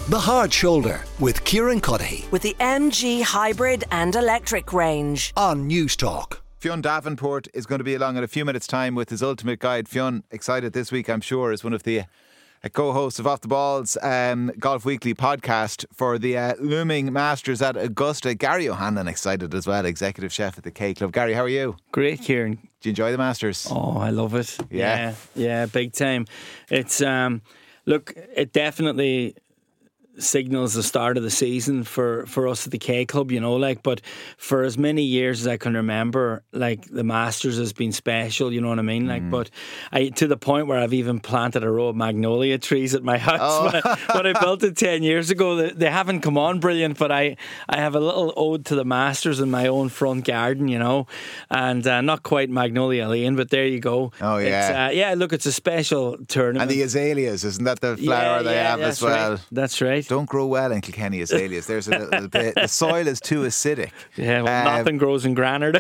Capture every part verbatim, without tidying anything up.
The Hard Shoulder with Kieran Cuddihy with the M G Hybrid and Electric range on News Talk. Fionn Davenport is going to be along in a few minutes' time with his ultimate guide. Fionn, excited this week, I'm sure, as one of the uh, co-hosts of Off the Balls um, Golf Weekly podcast for the uh, looming Masters at Augusta. Gary O'Hanlon excited as well, executive chef at the K Club. Gary, how are you? Great, Kieran. Do you enjoy the Masters? Oh, I love it. Yeah, yeah, yeah big time. It's um, look, it definitely signals the start of the season for, for us at the K Club, you know, like, but for as many years as I can remember, like, the Masters has been special, you know what I mean? Like, mm. but I, to the point where I've even planted a row of magnolia trees at my house. Oh. when, I, when I built it ten years ago. They, they haven't come on brilliant, but I, I have a little ode to the Masters in my own front garden, you know, and uh, not quite Magnolia Lane, but there you go. Oh, yeah. It's, uh, yeah, look, it's a special tournament. And the azaleas, isn't that the flower yeah, they yeah, have that's as well? Right. That's right. Don't grow well in Kilkenny azaleas. There's a little bit. The soil is too acidic. Yeah, well, um, nothing grows in Granard.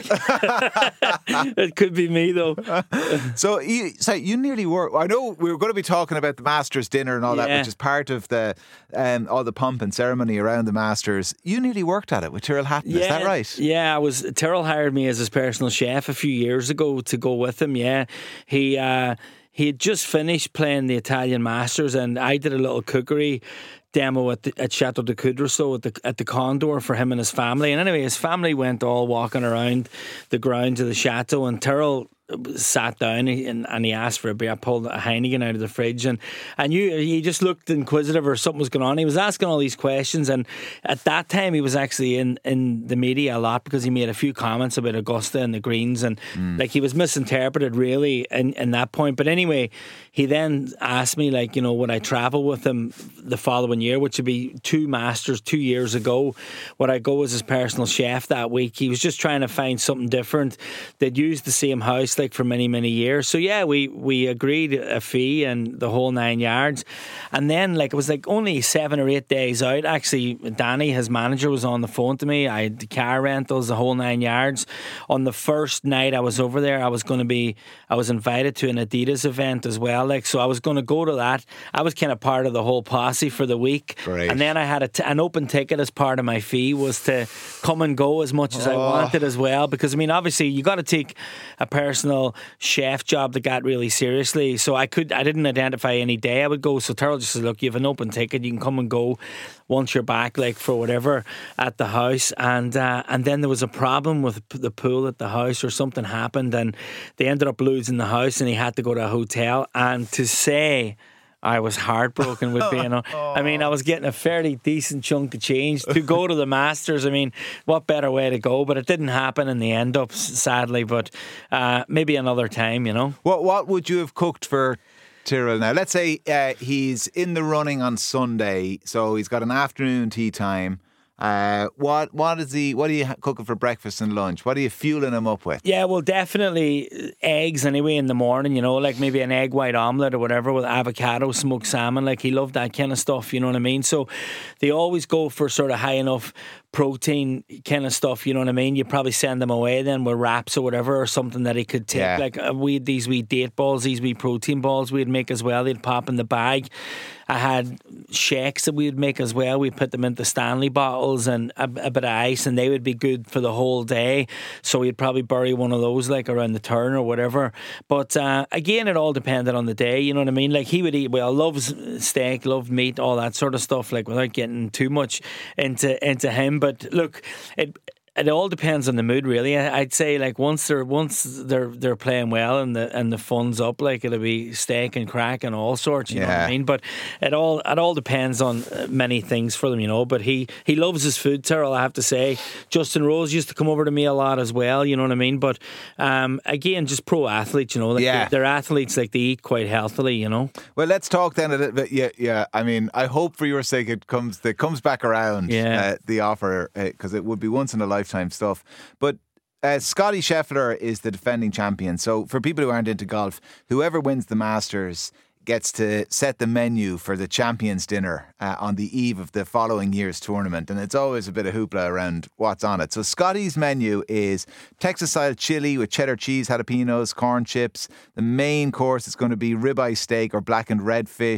It could be me though. So you, so you nearly were. I know we were going to be talking about the Masters dinner and all yeah. that, which is part of the um, all the pomp and ceremony around the Masters. You nearly worked at it with Tyrrell Hatton. Yeah, is that right? Yeah, I was. Tyrrell hired me as his personal chef a few years ago to go with him. Yeah, he. Uh, He had just finished playing the Italian Masters, and I did a little cookery demo at, the, at Chateau de Coudreau at the at the Condor for him and his family. And anyway, his family went all walking around the grounds of the chateau, and Tyrrell sat down and, and he asked for a beer. I pulled a Heineken out of the fridge, and I knew he just looked inquisitive or something was going on. He was asking all these questions, and at that time he was actually in, in the media a lot because he made a few comments about Augusta and the greens, and mm. like he was misinterpreted really in, in that point. But anyway, he then asked me, like, you know, would I travel with him the following year, which would be two Masters two years ago. Would I go as his personal chef that week? He was just trying to find something different. They'd used the same house like for many many years, so yeah, we we agreed a fee and the whole nine yards. And then, like, it was like only seven or eight days out, actually, Danny, his manager, was on the phone to me. I had the car rentals, the whole nine yards. On the first night I was over there, I was going to be I was invited to an Adidas event as well, like, so I was going to go to that. I was kind of part of the whole posse for the week. Great. And then I had a t- an open ticket as part of my fee was to come and go as much as oh. I wanted as well, because I mean, obviously you got to take a personal chef job that got really seriously, so I could I didn't identify any day I would go. So Tyrrell just said, look, you have an open ticket, you can come and go once you're back, like, for whatever at the house. And uh, and then there was a problem with the pool at the house, or something happened, and they ended up losing the house and he had to go to a hotel. And to say I was heartbroken with being on. I mean, I was getting a fairly decent chunk of change to go to the Masters. I mean, what better way to go? But it didn't happen in the end up, sadly. But uh, maybe another time, you know. What What would you have cooked for Tyrrell now? Let's say uh, he's in the running on Sunday, so he's got an afternoon tea time. Uh, what what is he? What are you cooking for breakfast and lunch? What are you fueling him up with? Yeah, well, definitely eggs anyway in the morning. You know, like maybe an egg white omelette or whatever with avocado, smoked salmon. Like, he loved that kind of stuff. You know what I mean? So they always go for sort of high enough protein kind of stuff, you know what I mean? You probably send them away then with wraps or whatever, or something that he could take. Yeah. Like uh, we had these wee date balls, these wee protein balls we'd make as well. They'd pop in the bag. I had shakes that we would make as well. We put them into Stanley bottles and a, a bit of ice, and they would be good for the whole day. So we'd probably bury one of those like around the turn or whatever. But uh, again, it all depended on the day, you know what I mean? Like, he would eat well, loves steak, loved meat, all that sort of stuff, like, without getting too much into into him. But look, it it all depends on the mood, really. I'd say, like, once they're once they're they're playing well and the and the fun's up, like, it'll be steak and crack and all sorts. You yeah. know what I mean? But it all it all depends on many things for them, you know. But he he loves his food, Tyrrell, I have to say. Justin Rose used to come over to me a lot as well. You know what I mean? But um, again, just pro athletes, you know. Like, yeah. they're, they're athletes, like, they eat quite healthily, you know. Well, let's talk then a little bit. Yeah, yeah. I mean, I hope for your sake it comes it comes back around. Yeah. Uh, the offer, because uh, it would be once in a lifetime stuff. But uh, Scotty Scheffler is the defending champion. So for people who aren't into golf, whoever wins the Masters gets to set the menu for the Champions Dinner uh, on the eve of the following year's tournament. And it's always a bit of hoopla around what's on it. So Scotty's menu is Texas-style chili with cheddar cheese, jalapenos, corn chips. The main course is going to be ribeye steak or blackened redfish.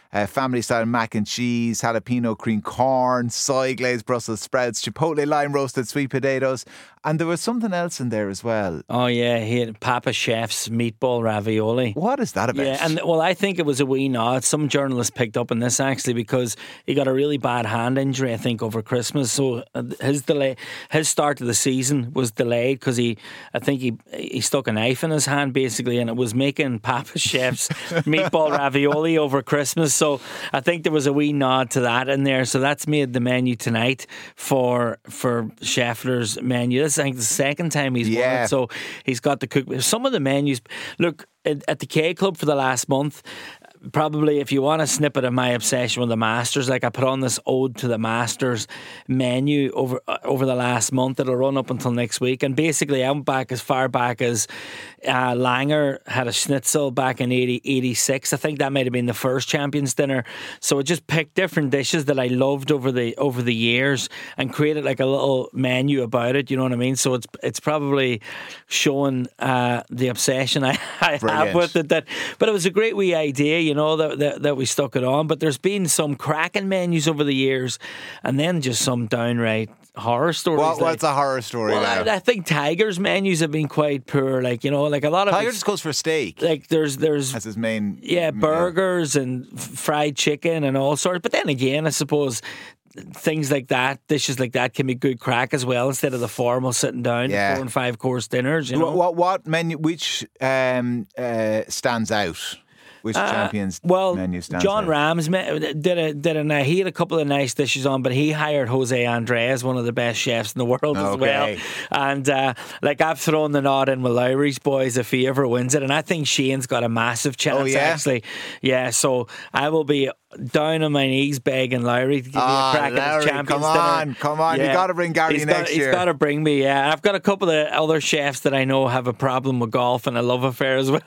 uh, family style mac and cheese, jalapeno cream corn, soy glazed Brussels sprouts, chipotle lime roasted sweet potatoes, and there was something else in there as well. Oh yeah, he had Papa Chef's meatball ravioli. What is that about? Yeah, and well, I think it was a wee nod. Some journalists picked up on this actually because he got a really bad hand injury, I think, over Christmas. So uh, his delay, his start of the season was delayed because he, I think he he stuck a knife in his hand basically, and it was making Papa Chef's meatball ravioli over Christmas. So I think there was a wee nod to that in there. So that's made the menu tonight for for Scheffler's menu. This is, I think, the second time he's Yeah. won it. So he's got to cook some of the menus. Look, at, at the K Club for the last month, probably if you want a snippet of my obsession with the Masters, like I put on this ode to the Masters menu over uh, over the last month. It'll run up until next week, and basically I went back as far back as uh, Langer had a schnitzel back in eighty, eighty-six. I think that might have been the first Champions Dinner. So I just picked different dishes that I loved over the over the years and created like a little menu about it. You know what I mean? So it's it's probably showing uh, the obsession I, I have with it. That, but it was a great wee idea, you know, that, that that we stuck it on. But there's been some cracking menus over the years, and then just some downright horror stories. What, like, what's a horror story well, now? I, I think Tiger's menus have been quite poor. Like, you know, like a lot of Tiger it's- just goes for steak. like there's there's That's his main. yeah burgers and f- fried chicken and all sorts. But then again, I suppose things like that, dishes like that, can be good crack as well instead of the formal sitting down Yeah. four and five course dinners. You know, What, what what menu? Which um, uh, stands out? Which champions well, menu stands John out? Rams me- did a did a ni- he had a couple of nice dishes on, but he hired Jose Andres, one of the best chefs in the world as well. Okay. And uh, like I've thrown the nod in with Lowry's boys if he ever wins it, and I think Shane's got a massive chance. Oh, yeah? Actually, yeah. So I will be down on my knees begging Lowry to give Ah, me a crack at Lowry, his Champions come on, Dinner. come on. You gotta bring Gary He's next got, year. He's got to bring me. Yeah, I've got a couple of other chefs that I know have a problem with golf and a love affair as well.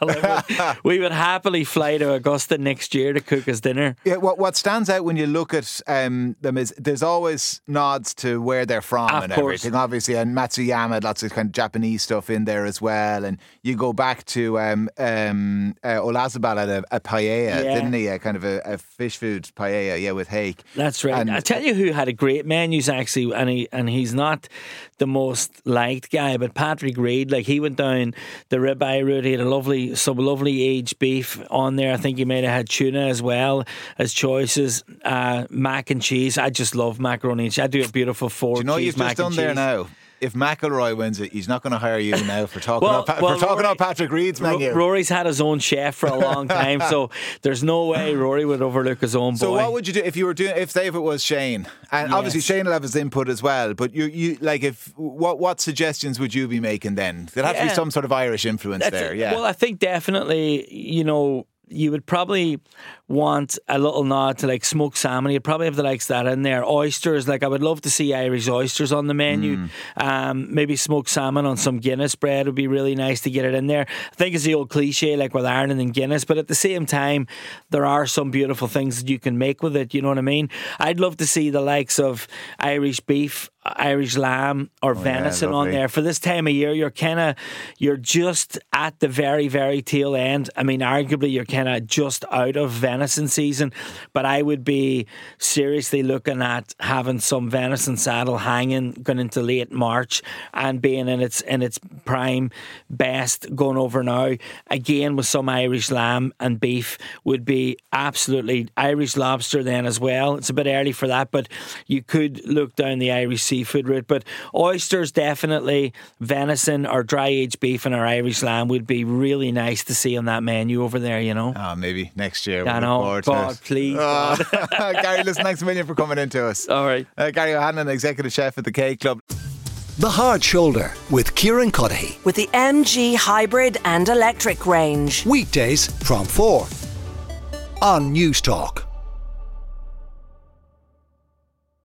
We would happily fly to Augusta next year to cook his dinner. Yeah, what what stands out when you look at um, them is there's always nods to where they're from Of and course. everything. Obviously, and Matsuyama, lots of kind of Japanese stuff in there as well. And you go back to um, um, uh, Olazabal had a, a paella, Yeah. didn't he? A kind of a, a fish food paella, yeah, with hake. That's right. And- I tell you who had a great menus actually, and he and he's not the most liked guy, but Patrick Reed, like he went down the ribeye route. He had a lovely, some lovely aged beef on there. I think he might have had tuna as well as choices. Uh, mac and cheese. I just love macaroni and cheese. I do a beautiful four. Do you know what cheese you've mac just and done there cheese. now? If McIlroy wins it, he's not going to hire you now for talking Well, about pa- well, for talking Rory- about Patrick Reed's Ro- menu. Rory's had his own chef for a long time, so there's no way Rory would overlook his own boy. So what would you do if you were doing if say if it was Shane, and Yes. obviously Shane will have his input as well, but you you like if what what suggestions would you be making then? There'd have to be Yeah. some sort of Irish influence That's there, it. yeah. Well, I think definitely, you know, you would probably want a little nod to like smoked salmon. You'd probably have the likes of that in there. Oysters, like I would love to see Irish oysters on the menu. Mm. Um, maybe smoked salmon on some Guinness bread would be really nice to get it in there. I think it's the old cliche like with Ireland and Guinness, but at the same time, there are some beautiful things that you can make with it. You know what I mean? I'd love to see the likes of Irish beef, Irish lamb, or venison on lovely. there. For this time of year, you're kind of you're just at the very very tail end. I mean, arguably you're kind of just out of venison season, but I would be seriously looking at having some venison saddle hanging going into late March and being in its in its prime best going over now. Again, with some Irish lamb and beef would be absolutely Irish lobster then as well. It's a bit early for that, but you could look down the Irish seafood route. But oysters definitely, venison or dry aged beef and our Irish lamb would be really nice to see on that menu over there, you know. Oh, maybe next year. I We'll know. look forward to God, it. please. Oh. Gary, listen, thanks a million for coming into us. All right. Uh, Gary O'Hanlon, Executive Chef at the K Club. The Hard Shoulder with Kieran Cuddihy. With the M G hybrid and electric range. Weekdays from four on News Talk.